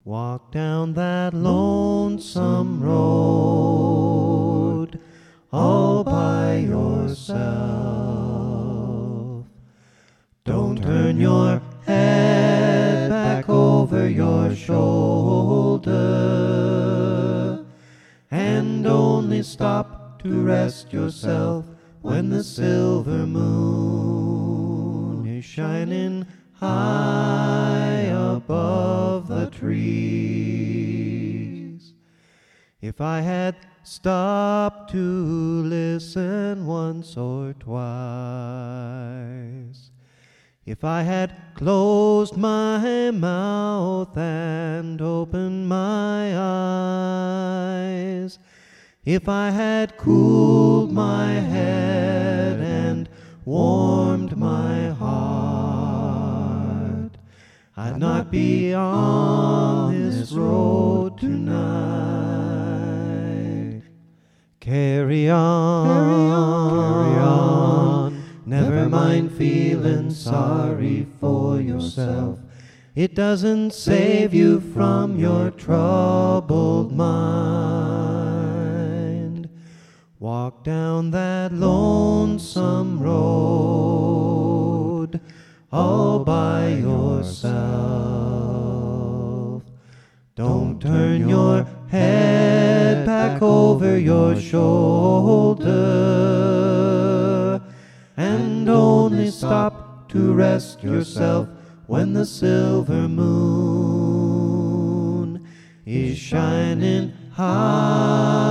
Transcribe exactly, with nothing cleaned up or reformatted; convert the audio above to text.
Walk down that lonesome road all by yourself. Don't turn your head back over your shoulder, and only stop to rest yourself when the silver moon is shining high above the trees. If I had stopped to listen once or twice, if I had closed my mouth and opened my eyes, if I had cooled my head and warmed my heart, I'd not be on this road tonight. Carry on, carry on, carry on. Never mind feeling sorry for yourself. It doesn't save you from your troubled mind. Walk down that lonesome road all by yourself. Don't turn your head back over your shoulder, and only stop to rest yourself when the silver moon is shining high